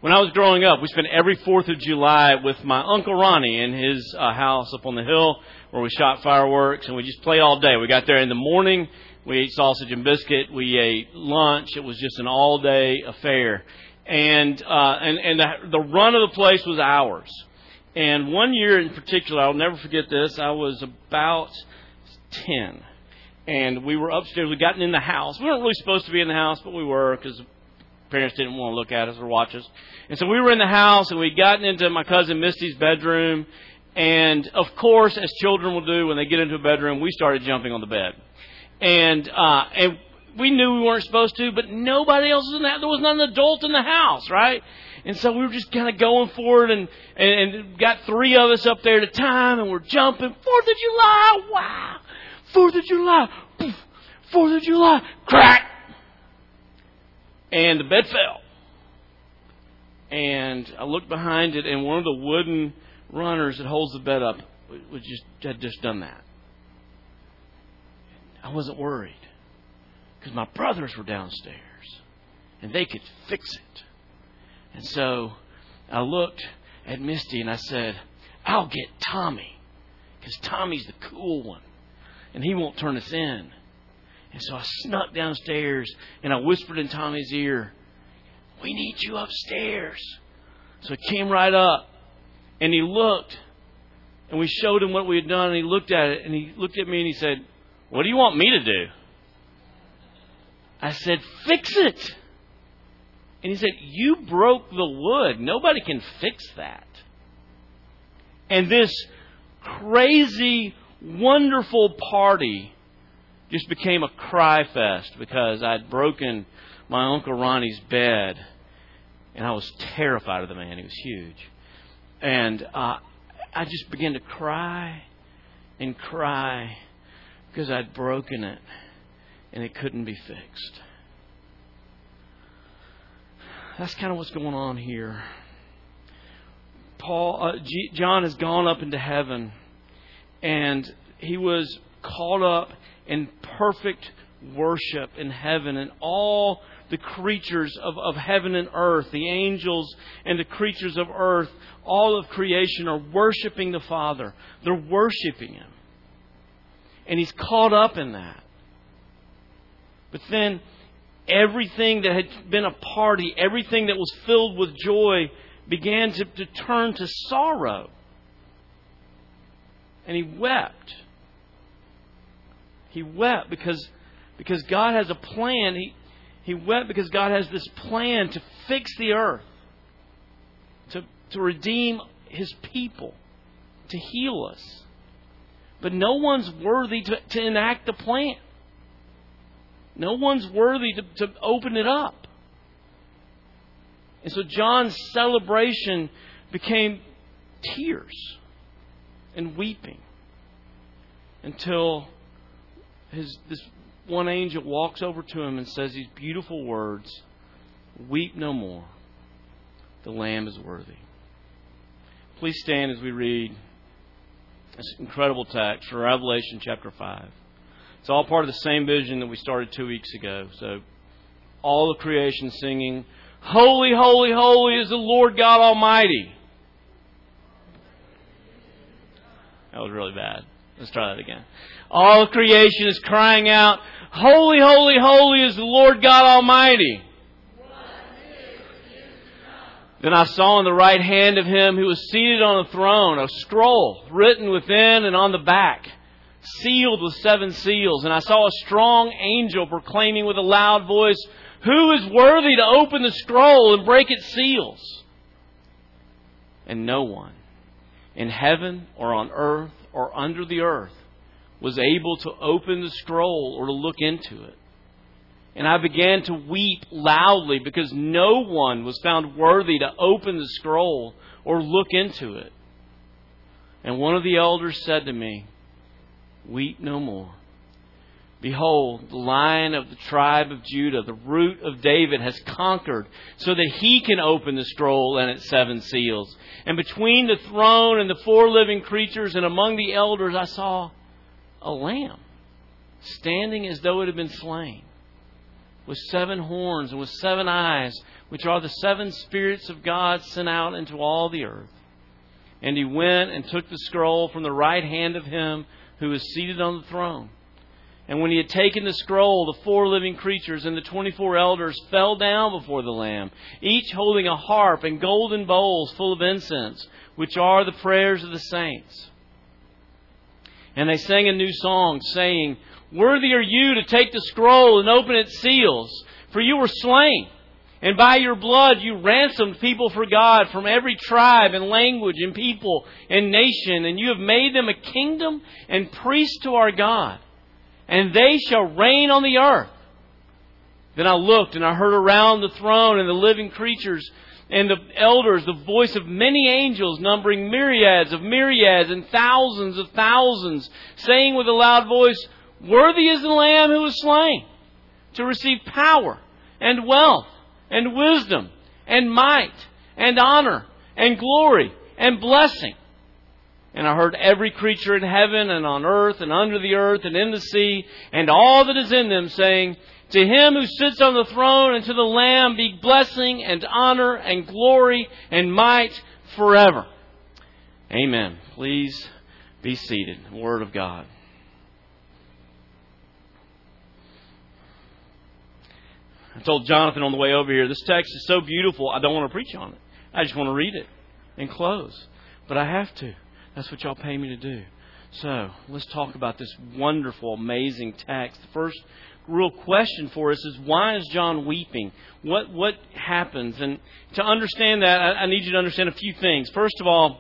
When I was growing up, we spent every 4th of July with my Uncle Ronnie in his house up on the hill where we shot fireworks, and we just played all day. We got there in the morning. We ate sausage and biscuit. We ate lunch. It was just an all-day affair. And the run of the place was ours. And one year in particular, I'll never forget this, I was about 10. And we were upstairs. We'd gotten in the house. We weren't really supposed to be in the house, but we were because parents didn't want to look at us or watch us. And so we were in the house, and we'd gotten into my cousin Misty's bedroom. And, of course, as children will do when they get into a bedroom, we started jumping on the bed. And we knew we weren't supposed to, but nobody else was in that. There was not an adult in the house, right? And so we were just kind of going for it, and got 3 of us up there at a time, and we're jumping. 4th of July, wow! 4th of July, poof, 4th of July, crack! And the bed fell. And I looked behind it, and one of the wooden runners that holds the bed up had just done that. I wasn't worried, because my brothers were downstairs, and they could fix it. And so I looked at Misty and I said, I'll get Tommy, because Tommy's the cool one, and he won't turn us in. And so I snuck downstairs and I whispered in Tommy's ear, we need you upstairs. So he came right up and he looked, and we showed him what we had done, and he looked at it, and he looked at me and he said, what do you want me to do? I said, fix it. And he said, you broke the wood. Nobody can fix that. And this crazy, wonderful party just became a cry fest because I'd broken my Uncle Ronnie's bed. And I was terrified of the man. He was huge. And I just began to cry and cry because I'd broken it and it couldn't be fixed. That's kind of what's going on here. John has gone up into heaven, and he was caught up in perfect worship in heaven, and all the creatures of heaven and earth, the angels and the creatures of earth, all of creation are worshiping the Father. They're worshiping Him. And He's caught up in that. But then everything that had been a party, everything that was filled with joy began to turn to sorrow. And he wept. He wept because God has a plan. He wept because God has this plan to fix the earth, to redeem His people, to heal us. But no one's worthy to enact the plan. No one's worthy to open it up. And so John's celebration became tears and weeping until this one angel walks over to him and says these beautiful words, weep no more. The Lamb is worthy. Please stand as we read this incredible text from Revelation chapter 5. It's all part of the same vision that we started 2 weeks ago. So all of creation singing, holy, holy, holy is the Lord God Almighty. That was really bad. Let's try that again. All of creation is crying out, holy, holy, holy is the Lord God Almighty. Then I saw in the right hand of Him who was seated on the throne a scroll written within and on the back, sealed with 7 seals. And I saw a strong angel proclaiming with a loud voice, who is worthy to open the scroll and break its seals? And no one in heaven or on earth or under the earth was able to open the scroll or to look into it. And I began to weep loudly because no one was found worthy to open the scroll or look into it. And one of the elders said to me, weep no more. Behold, the Lion of the tribe of Judah, the Root of David, has conquered so that He can open the scroll and its 7 seals. And between the throne and the 4 living creatures and among the elders, I saw a lamb standing as though it had been slain, with 7 horns and with 7 eyes, which are the 7 spirits of God sent out into all the earth. And he went and took the scroll from the right hand of him who was seated on the throne. And when he had taken the scroll, the 4 living creatures and the 24 elders fell down before the Lamb, each holding a harp and golden bowls full of incense, which are the prayers of the saints. And they sang a new song, saying, Worthy are you to take the scroll and open its seals, for you were slain. And by your blood you ransomed people for God from every tribe and language and people and nation. And you have made them a kingdom and priests to our God. And they shall reign on the earth. Then I looked and I heard around the throne and the living creatures and the elders the voice of many angels, numbering myriads of myriads and thousands of thousands, saying with a loud voice, Worthy is the Lamb who was slain to receive power and wealth and wisdom and might and honor and glory and blessing. And I heard every creature in heaven and on earth and under the earth and in the sea and all that is in them saying, To him who sits on the throne and to the Lamb be blessing and honor and glory and might forever. Amen. Please be seated. Word of God. I told Jonathan on the way over here, this text is so beautiful, I don't want to preach on it. I just want to read it and close. But I have to. That's what y'all pay me to do. So, let's talk about this wonderful, amazing text. The first real question for us is, why is John weeping? What happens? And to understand that, I need you to understand a few things. First of all,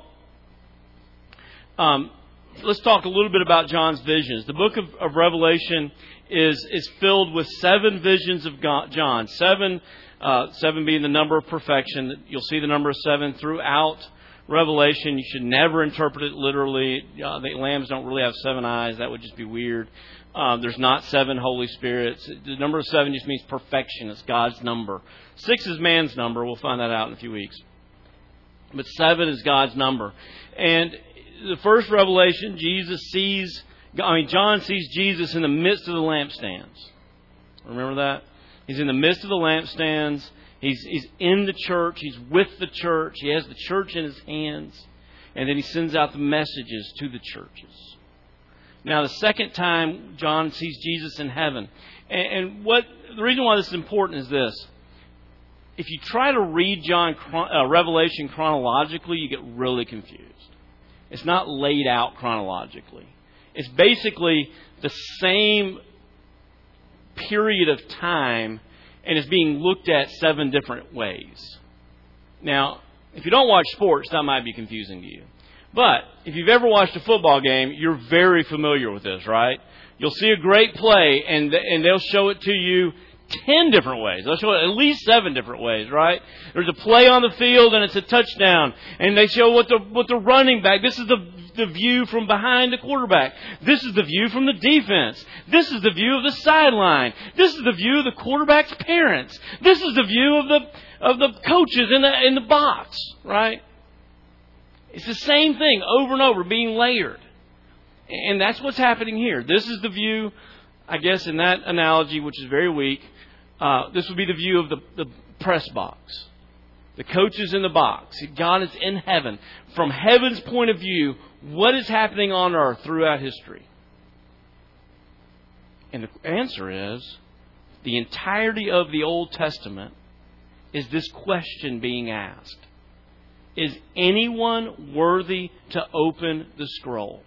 let's talk a little bit about John's visions. The book of Revelation is filled with 7 visions of John. 7 being the number of perfection. You'll see the number of 7 throughout Revelation. You should never interpret it literally. The lambs don't really have 7 eyes. That would just be weird. There's not 7 Holy Spirits. The number of 7 just means perfection. It's God's number. 6 is man's number. We'll find that out in a few weeks. But 7 is God's number. And the first revelation, John sees Jesus in the midst of the lampstands. Remember that? He's in the midst of the lampstands. He's in the church. He's with the church. He has the church in his hands. And then he sends out the messages to the churches. Now, the second time, John sees Jesus in heaven. And the reason why this is important is this. If you try to read Revelation chronologically, you get really confused. It's not laid out chronologically. It's basically the same period of time, and it's being looked at 7 different ways. Now, if you don't watch sports, that might be confusing to you. But if you've ever watched a football game, you're very familiar with this, right? You'll see a great play, and they'll show it to you 10 different ways. They'll show it at least 7 different ways, right? There's a play on the field, and it's a touchdown. And they show what the running back, this is the view from behind the quarterback. This is the view from the defense. This is the view of the sideline. This is the view of the quarterback's parents. This is the view of the coaches in the box, right? It's the same thing over and over, being layered. And that's what's happening here. This is the view, I guess, in that analogy, which is very weak. This would be the view of the press box. The coaches in the box. God is in heaven. From heaven's point of view, what is happening on earth throughout history? And the answer is, the entirety of the Old Testament is this question being asked. Is anyone worthy to open the scroll?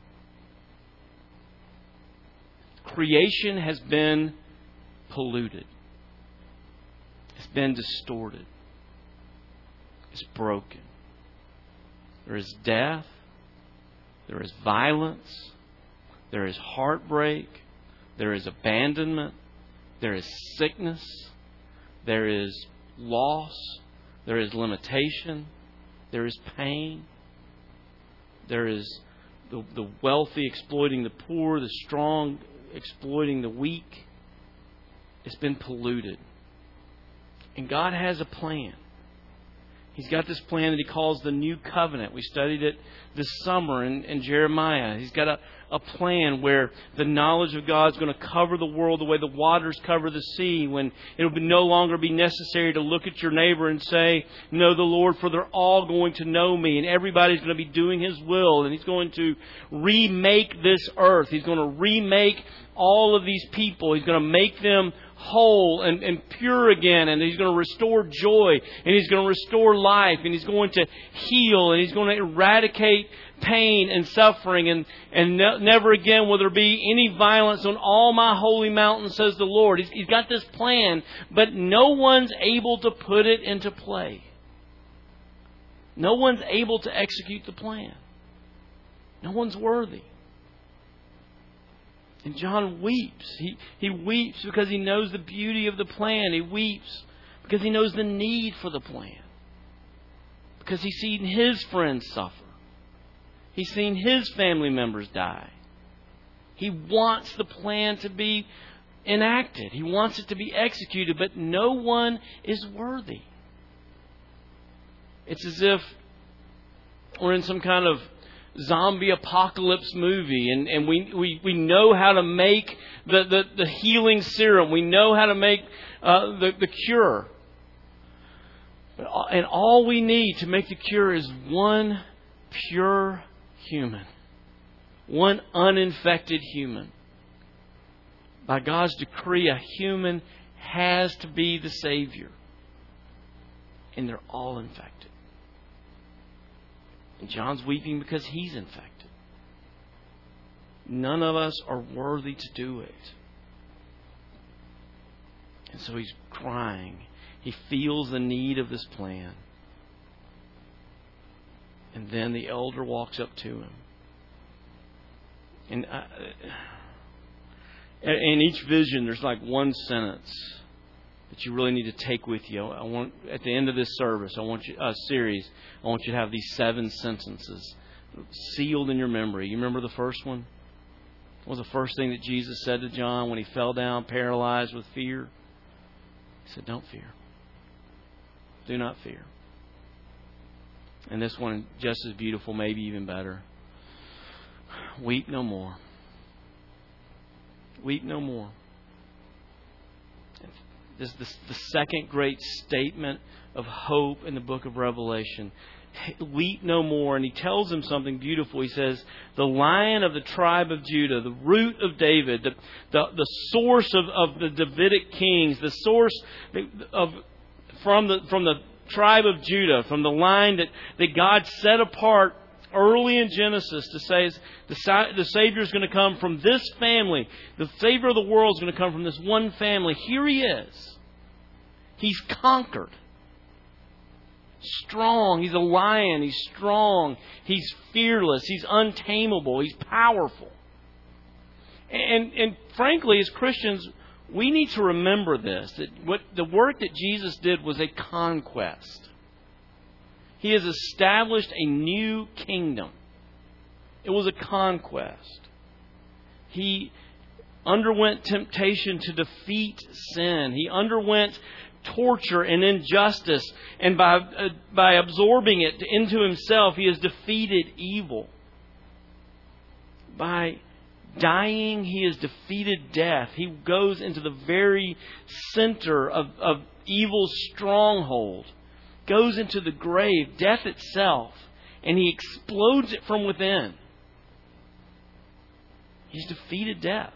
Creation has been polluted. It's been distorted. It's broken. There is death. There is violence. There is heartbreak. There is abandonment. There is sickness. There is loss. There is limitation. There is pain. There is the wealthy exploiting the poor, the strong exploiting the weak. It's been polluted. And God has a plan. He's got this plan that He calls the New Covenant. We studied it this summer in Jeremiah. He's got a plan where the knowledge of God is going to cover the world the way the waters cover the sea, when it will no longer be necessary to look at your neighbor and say, know the Lord, for they're all going to know me, and everybody's going to be doing His will, and He's going to remake this earth. He's going to remake all of these people. He's going to make them whole and pure again, and He's going to restore joy, and He's going to restore life, and He's going to heal, and He's going to eradicate pain and suffering, and never again will there be any violence on all my holy mountain, says the Lord. He's got this plan, but no one's able to put it into play. No one's able to execute the plan. No one's worthy. And John weeps. He weeps because he knows the beauty of the plan. He weeps because he knows the need for the plan. Because he's seen his friends suffer. He's seen his family members die. He wants the plan to be enacted. He wants it to be executed, but no one is worthy. It's as if we're in some kind of zombie apocalypse movie, and we know how to make the healing serum. We know how to make the cure. And all we need to make the cure is one pure human. One uninfected human. By God's decree, a human has to be the Savior. And they're all infected. And John's weeping because he's infected. None of us are worthy to do it. And so he's crying. He feels the need of this plan. And then the elder walks up to him. And in each vision, there's like one sentence that you really need to take with you. I want, at the end of this service, I want you to have these 7 sentences sealed in your memory. You remember the first one? What was the first thing that Jesus said to John when he fell down paralyzed with fear? He said, "Don't fear. Do not fear." And this one, just as beautiful, maybe even better. Weep no more. Weep no more. This is the second great statement of hope in the book of Revelation. Weep no more. And he tells him something beautiful. He says, the Lion of the tribe of Judah, the root of David, the source of the Davidic kings, the source from the tribe of Judah, from the line that God set apart early in Genesis to say the Savior is going to come from this family. The Savior of the world is going to come from this one family. Here He is. He's conquered. Strong. He's a lion. He's strong. He's fearless. He's untamable. He's powerful. And frankly, as Christians, we need to remember this, that what the work that Jesus did was a conquest. He has established a new kingdom. It was a conquest. He underwent temptation to defeat sin. He underwent torture and injustice. And by absorbing it into Himself, He has defeated evil. By dying, He has defeated death. He goes into the very center of evil's stronghold. Goes into the grave, death itself, and He explodes it from within. He's defeated death.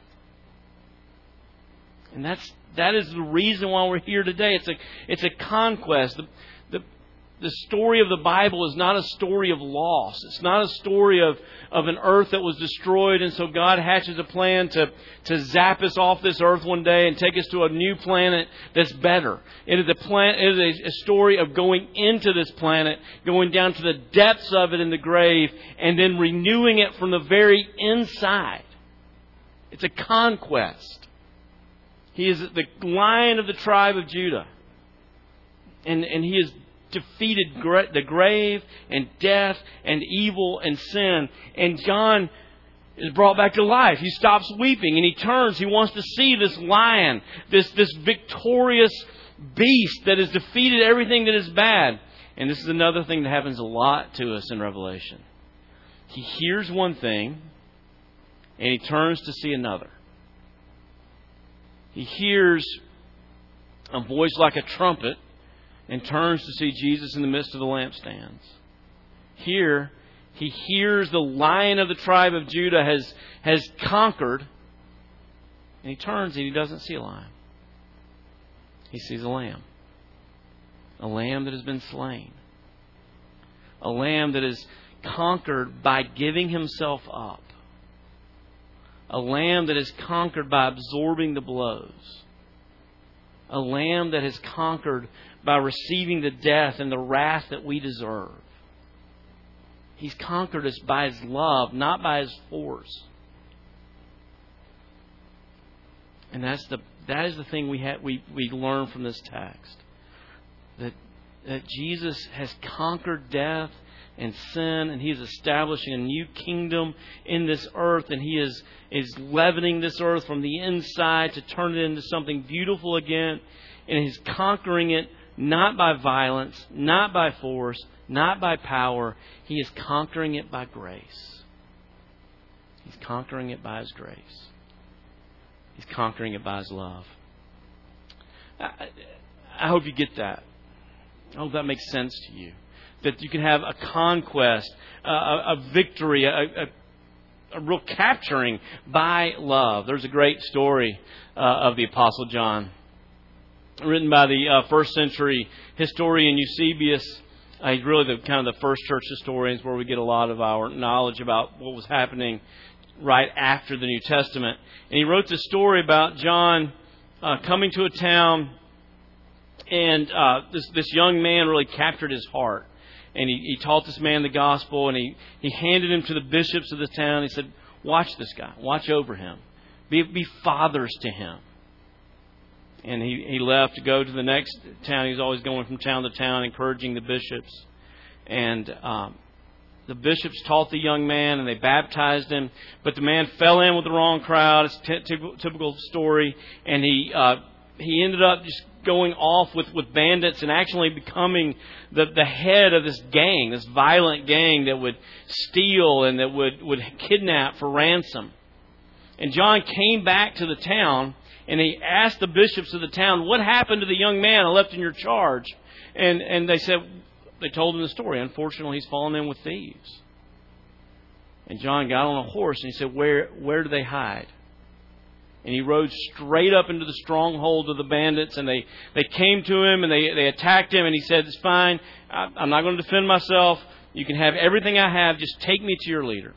And that is the reason why we're here today. It's a conquest. The story of the Bible is not a story of loss. It's not a story of an earth that was destroyed, and so God hatches a plan to zap us off this earth one day and take us to a new planet that's better. It is a story of going into this planet, going down to the depths of it in the grave, and then renewing it from the very inside. It's a conquest. He is the Lion of the tribe of Judah. And He is defeated the grave and death and evil and sin. And John is brought back to life. He stops weeping and he turns. He wants to see this lion, this victorious beast that has defeated everything that is bad. And this is another thing that happens a lot to us in Revelation. He hears one thing, and he turns to see another. He hears a voice like a trumpet, and turns to see Jesus in the midst of the lampstands. Here, he hears the Lion of the tribe of Judah has conquered, and he turns and he doesn't see a lion. He sees a lamb. A lamb that has been slain. A lamb that is conquered by giving himself up. A lamb that is conquered by absorbing the blows. A lamb that has conquered by receiving the death and the wrath that we deserve. He's conquered us by His love, not by His force. And that is the thing we learn from this text. That Jesus has conquered death and sin, and He is establishing a new kingdom in this earth, and He is leavening this earth from the inside to turn it into something beautiful again. And He's conquering it not by violence, not by force, not by power. He is conquering it by grace. He's conquering it by His grace. He's conquering it by His love. I hope you get that. I hope that makes sense to you. That you can have a conquest, a victory, a real capturing by love. There's a great story of the Apostle John, written by the first century historian Eusebius. He's really the first church historians, where we get a lot of our knowledge about what was happening right after the New Testament. And he wrote this story about John coming to a town, and this young man really captured his heart. And he taught this man the gospel, and he handed him to the bishops of the town. He said, watch this guy. Watch over him. Be fathers to him. And he left to go to the next town. He was always going from town to town, encouraging the bishops. And the bishops taught the young man, and they baptized him. But the man fell in with the wrong crowd. It's a typical story. And he ended up just going off with bandits and actually becoming the head of this gang, this violent gang that would steal and that would kidnap for ransom. And John came back to the town, and he asked the bishops of the town, what happened to the young man I left in your charge? And they told him the story. Unfortunately, he's fallen in with thieves. And John got on a horse and he said, where do they hide? And he rode straight up into the stronghold of the bandits, and they came to him and they attacked him, and he said, it's fine. I'm not going to defend myself. You can have everything I have. Just take me to your leader.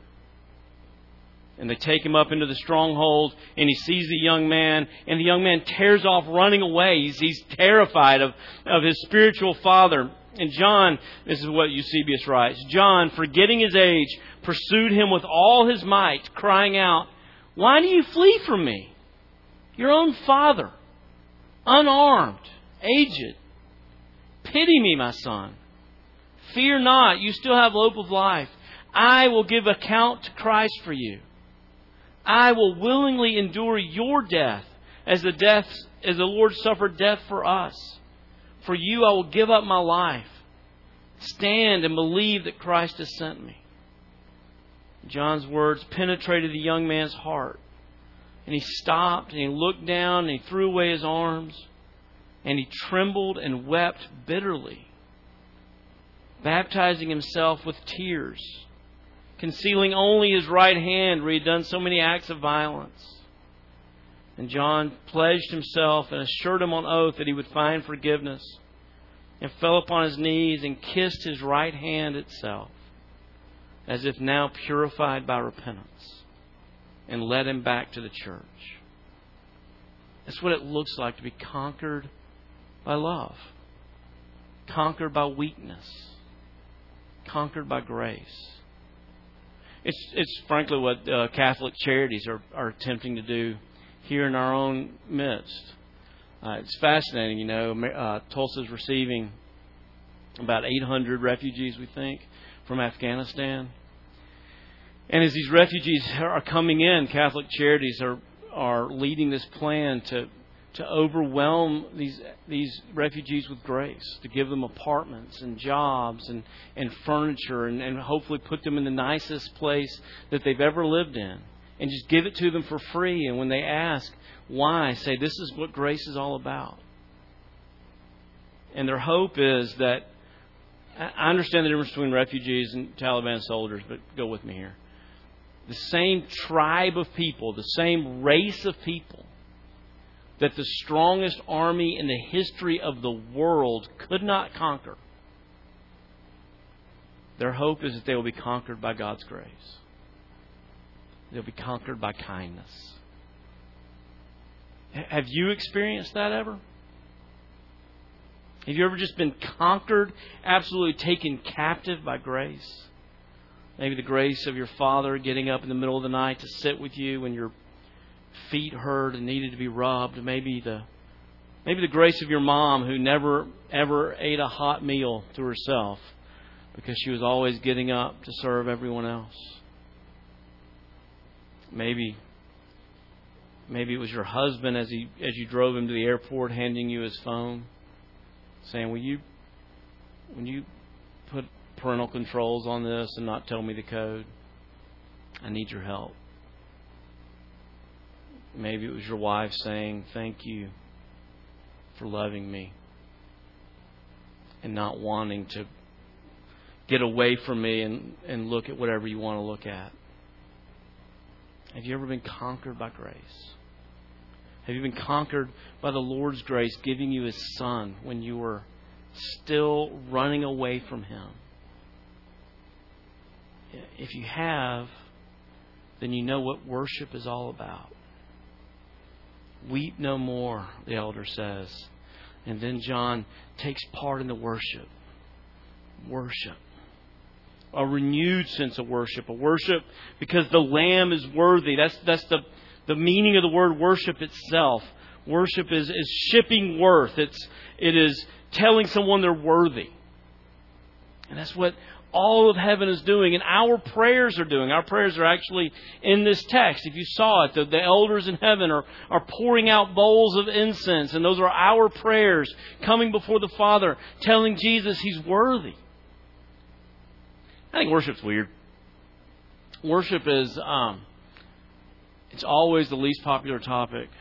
And they take him up into the stronghold, and he sees the young man, and the young man tears off running away. He's terrified of his spiritual father. And John, this is what Eusebius writes, John, forgetting his age, pursued him with all his might, crying out, why do you flee from me? Your own father, unarmed, aged. Pity me, my son. Fear not, you still have hope of life. I will give account to Christ for you. I will willingly endure your death as the Lord suffered death for us. For you I will give up my life. Stand and believe that Christ has sent me. John's words penetrated the young man's heart. And he stopped and he looked down and he threw away his arms. And he trembled and wept bitterly, baptizing himself with tears, concealing only his right hand where he had done so many acts of violence. And John pledged himself and assured him on oath that he would find forgiveness, and fell upon his knees and kissed his right hand itself, as if now purified by repentance, and led him back to the church. That's what it looks like to be conquered by love, conquered by weakness, conquered by grace. It's frankly what Catholic Charities are attempting to do here in our own midst. It's fascinating, Tulsa's receiving about 800 refugees, we think, from Afghanistan. And as these refugees are coming in, Catholic Charities are leading this plan to to overwhelm these refugees with grace, to give them apartments and jobs and furniture and hopefully put them in the nicest place that they've ever lived in. And just give it to them for free. And when they ask why, say, this is what grace is all about. And their hope is that, I understand the difference between refugees and Taliban soldiers, but go with me here. The same tribe of people, the same race of people that the strongest army in the history of the world could not conquer. Their hope is that they will be conquered by God's grace. They'll be conquered by kindness. Have you experienced that ever? Have you ever just been conquered, absolutely taken captive by grace? Maybe the grace of your father getting up in the middle of the night to sit with you when your feet hurt and needed to be rubbed. Maybe the grace of your mom who never ever ate a hot meal to herself because she was always getting up to serve everyone else. Maybe it was your husband as you drove him to the airport handing you his phone, saying, "Will you put parental controls on this and not tell me the code? I need your help." Maybe it was your wife saying, "Thank you for loving me and not wanting to get away from me and look at whatever you want to look at." Have you ever been conquered by grace? Have you been conquered by the Lord's grace giving you His Son when you were still running away from Him? If you have, then you know what worship is all about. Weep no more, the elder says. And then John takes part in the worship. Worship. A renewed sense of worship. A worship because the Lamb is worthy. That's the meaning of the word worship itself. Worship is shipping worth. It is telling someone they're worthy. And that's what all of heaven is doing, and our prayers are doing. Our prayers are actually in this text. If you saw it, the elders in heaven are pouring out bowls of incense, and those are our prayers coming before the Father, telling Jesus He's worthy. I think worship's weird. Worship is, it's always the least popular topic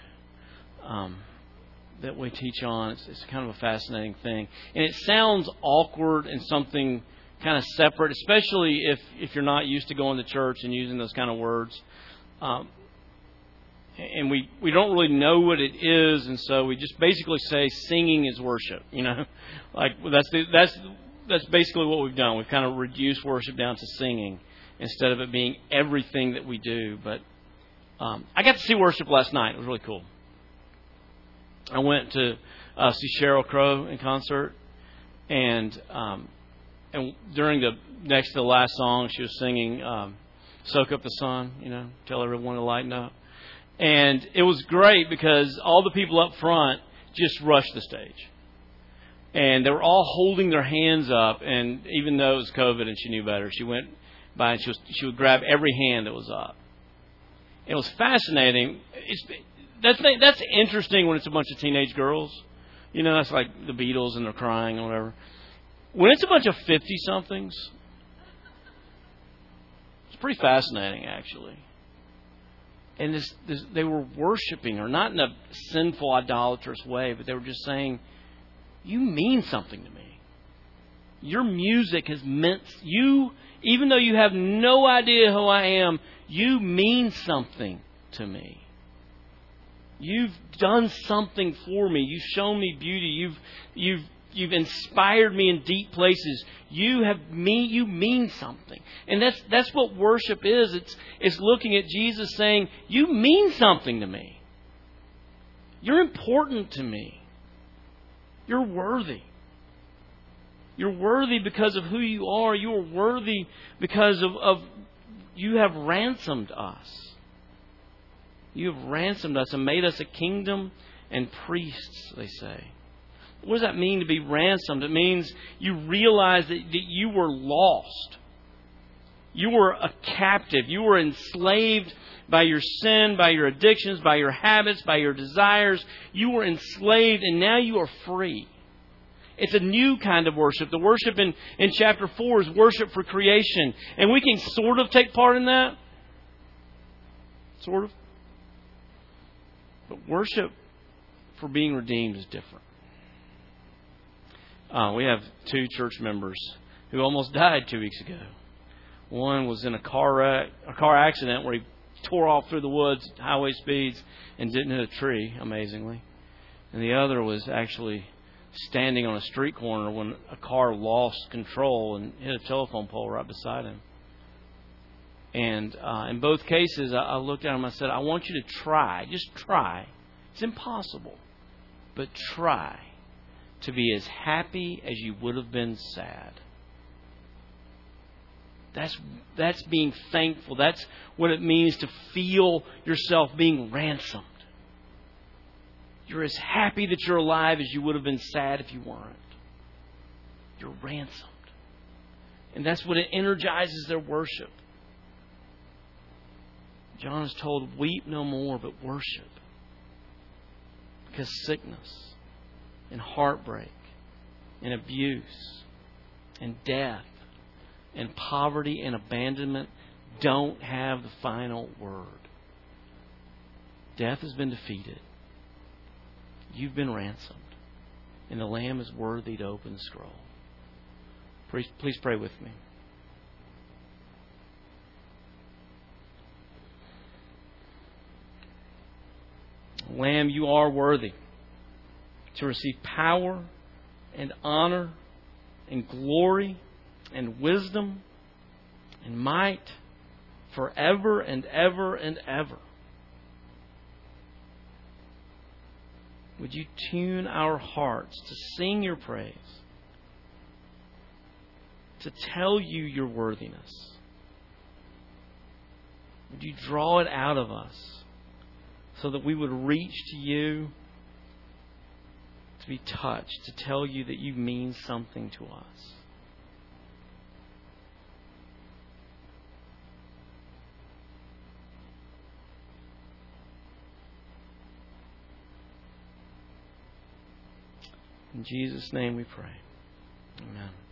that we teach on. It's kind of a fascinating thing. And it sounds awkward and something kind of separate, especially if you're not used to going to church and using those kind of words. And we don't really know what it is, and so we just basically say singing is worship. Like that's basically what we've done. We've kind of reduced worship down to singing instead of it being everything that we do. But I got to see worship last night. It was really cool. I went to see Sheryl Crow in concert, and during the next to the last song, she was singing "Soak Up the Sun," tell everyone to lighten up. And it was great because all the people up front just rushed the stage. And they were all holding their hands up. And even though it was COVID and she knew better, she went by and she would grab every hand that was up. It was fascinating. That's interesting when it's a bunch of teenage girls. That's like the Beatles and they're crying or whatever. When it's a bunch of 50-somethings, it's pretty fascinating, actually. And they were worshiping her, not in a sinful, idolatrous way, but they were just saying, "You mean something to me. Your music has meant you, even though you have no idea who I am, you mean something to me. You've done something for me. You've shown me beauty. You've inspired me in deep places. You mean something." And that's what worship is. It's looking at Jesus saying, "You mean something to me. You're important to me. You're worthy. You're worthy because of who you are. You are worthy because of you have ransomed us. You have ransomed us and made us a kingdom and priests," they say. What does that mean to be ransomed? It means you realize that you were lost. You were a captive. You were enslaved by your sin, by your addictions, by your habits, by your desires. You were enslaved, and now you are free. It's a new kind of worship. The worship in chapter 4 is worship for creation. And we can sort of take part in that. Sort of. But worship for being redeemed is different. We have 2 church members who almost died 2 weeks ago. One was in a car accident where he tore off through the woods at highway speeds and didn't hit a tree, amazingly. And the other was actually standing on a street corner when a car lost control and hit a telephone pole right beside him. And in both cases, I looked at him and I said, I want you to try, just try. It's impossible, but try to be as happy as you would have been sad. That's being thankful. That's what it means to feel yourself being ransomed. You're as happy that you're alive as you would have been sad if you weren't. You're ransomed. And that's what it energizes their worship. John is told, weep no more, but worship. Because sickness and heartbreak and abuse and death and poverty and abandonment don't have the final word. Death has been defeated. You've been ransomed. And the Lamb is worthy to open the scroll. Please pray with me. Lamb, you are worthy to receive power and honor and glory and wisdom and might forever and ever and ever. Would you tune our hearts to sing your praise, to tell you your worthiness? Would you draw it out of us so that we would reach to you to be touched, to tell you that you mean something to us? In Jesus' name we pray. Amen.